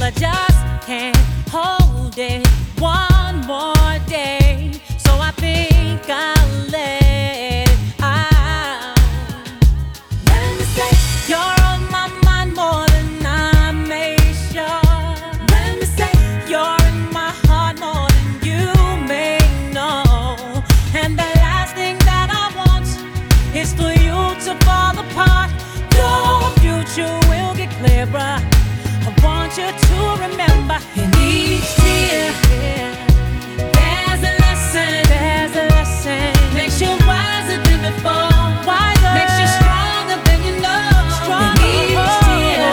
I just can't hold it one more day. So I think I'll let it out. Let me say you're on my mind more than I made sure. Let me say you're in my heart more than you may know. And the last thing that I want is for you to fall apart. Your future will get clearer. I want you to remember in each tear there's a lesson, makes you wiser than before, makes you stronger than you know. In each tear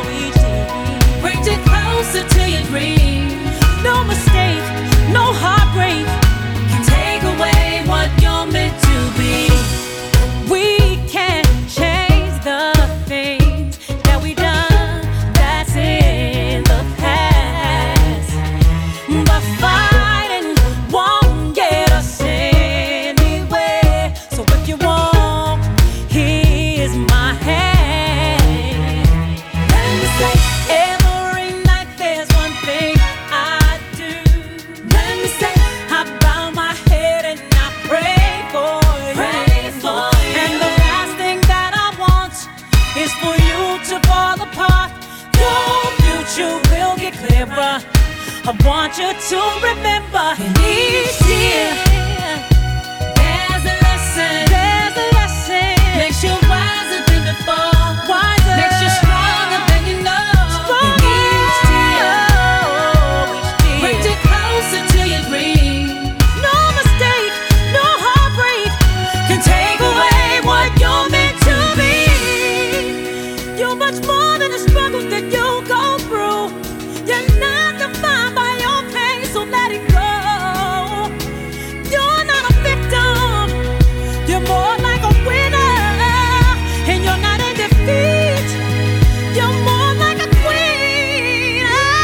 brings you closer to your dream. No mistake, no heartbreak can take away what you're meant to be. We can't change the things that we done, that's in the past, but fighting won't get us anywhere. So if you want, here's my hand. Let me say every night there's one thing I do. Let me say I bow my head and I pray for you. And the last thing that I want is for you to fall apart. Your future will get clearer. I want you to remember in each year there's a lesson, makes you wiser than before, makes you stronger than you know. In each year brings you closer to your dream. No mistake, no heartbreak can take away what you're meant to be. You're much more than the struggles that you go through. You're not defined by your pain, so let it go. You're not a victim, you're more like a winner. And you're not in defeat, you're more like a queen.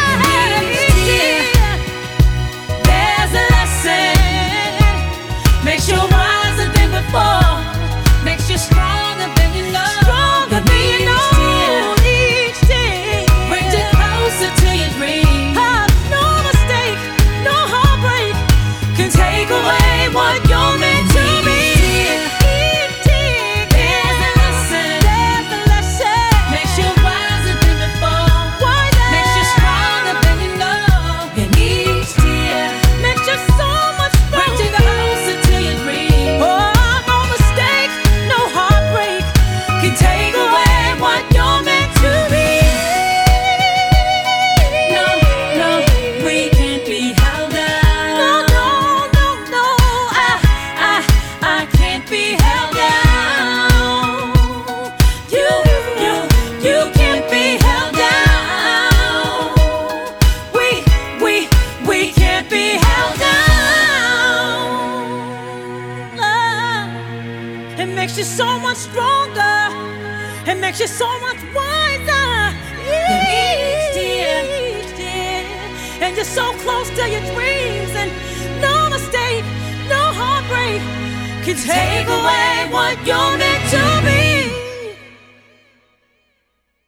There's a lesson, makes you wiser than before, makes you stronger than you know. Each day brings you closer to your dream. No mistake, no heartbreak can take away what you're meant to be. There's a lesson, makes you wiser than before, makes you stronger than you know. And each tear makes you so much stronger, brings you closer to your dream. Oh, no mistake, no heartbreak can take away what you're meant to be. No, we can't be held down. No, I can't be held down. You can't be held down. We can't be held down. It makes you so much stronger. It makes you so much wiser. Each year, and you're so close to your dreams. And no mistake, no heartbreak can take away what